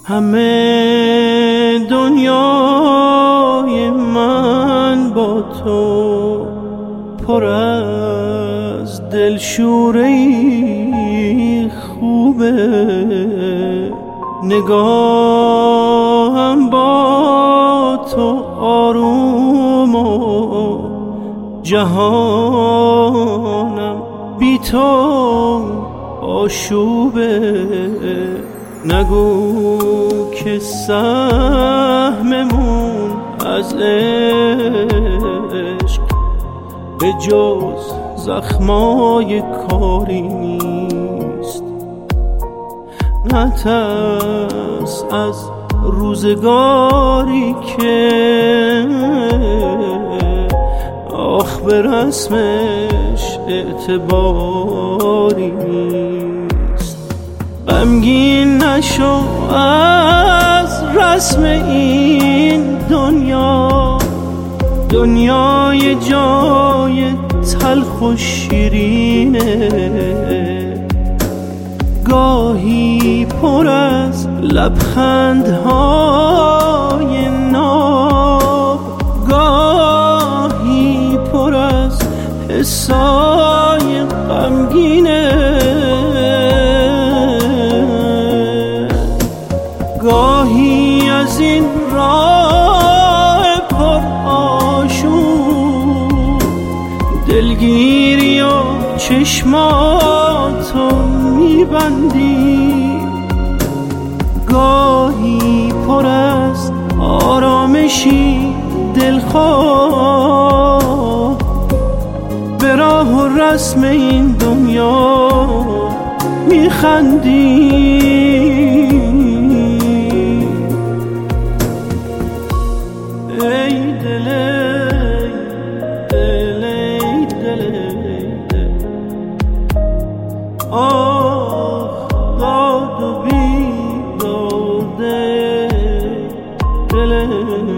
همه دنیای من با تو پر از دلشوری خوبه، نگاهم با تو آروم و جهانم بی تو آشوبه. نگو که سهممون از عشق به جز زخمای کاری نیست. نترس از روزگاری که آخ به رسمش اعتباری نیست. غمگین نشو از رسم این دنیا، دنیای جای تلخ و شیرینه، گاهی پر از لبخندهای ناب، گاهی پر از حسای غمگینه، گاهی از این راه پر آشوب دلگیری و چشماتو میبندی، گاهی پر از آرامشی دلخواه به راه و رسم این دنیا میخندی. ای دل دل دل آه داد و بیداده دل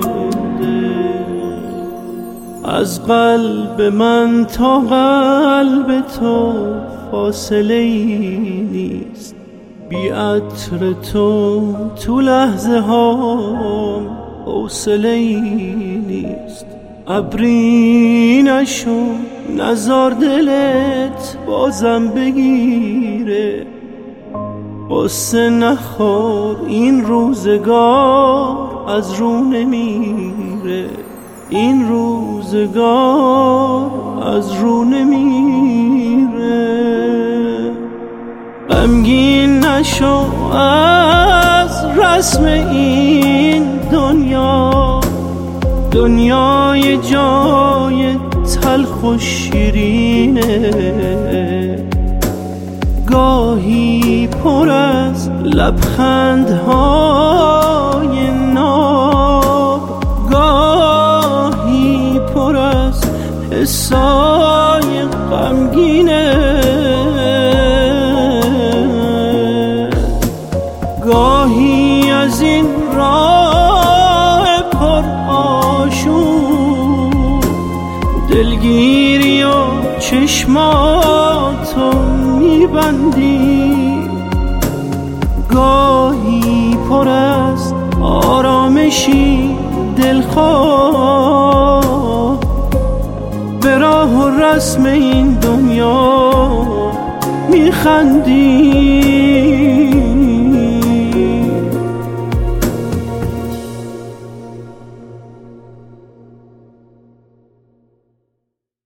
از قلب من تا قلب تو فاصله ای نیست. بی عطر تو لحظه هام حوصله ای نیست. ابری نشو نزار دلت بازم بگیره، قصه نخور این روزگار از رو نمیره، این روزگار از رو نمیره. غمگین نشو از رسم این دنیا، دنیای جای تلخ و شیرینه، گاهی پر از لبخندهای ناب، گاهی پر از حسای غمگینه، گاهی از این راه پر آشوب دلگیری و چشماتو میبندی، گاهی پر از آرامشی دلخواه به راه و رسم این دنیا میخندی.